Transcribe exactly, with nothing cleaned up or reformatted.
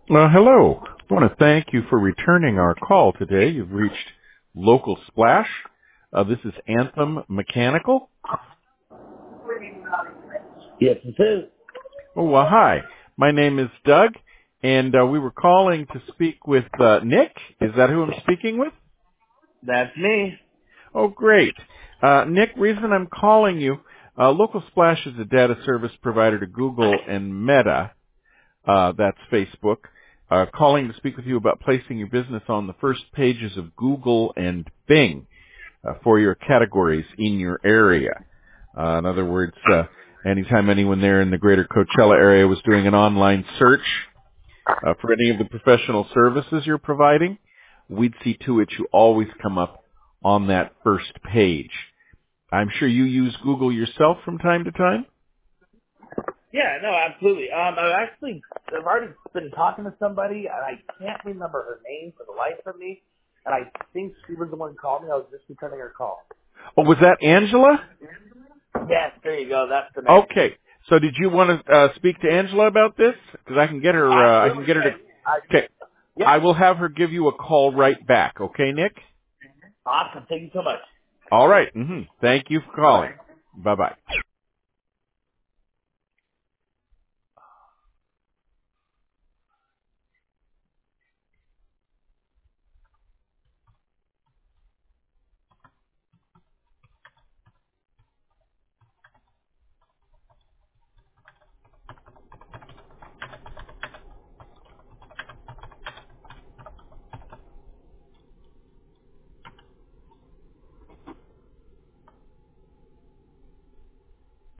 Uh, hello. I want to thank you for returning our call today. You've reached Local Splash. Uh, this is Anthem Mechanical. Yes, it is. Oh, well, hi. My name is Doug, and uh, we were calling to speak with uh, Nick. Is that who I'm speaking with? That's me. Oh, great. Uh, Nick, reason I'm calling you, uh, Local Splash is a data service provider to Google and Meta. Uh, that's Facebook. Uh, calling to speak with you about placing your business on the first pages of Google and Bing uh, for your categories in your area. Uh, in other words, uh, anytime anyone there in the greater Coachella area was doing an online search uh, for any of the professional services you're providing, we'd see to it you always come up on that first page. I'm sure you use Google yourself from time to time. Yeah, no, absolutely. Um, I've actually, I've already been talking to somebody, and I can't remember her name for the life of me, and I think she was the one who called me. I was just returning her call. Oh, was that Angela? Yes, there you go. That's the name. Okay. So did you want to uh, speak to Angela about this? Because I can get her. Uh, I can Absolutely. get her to. Yes. I, Okay. yep. I will have her give you a call right back. Okay, Nick. Awesome. Thank you so much. All right. Mm-hmm. Thank you for Bye-bye. calling. Bye bye.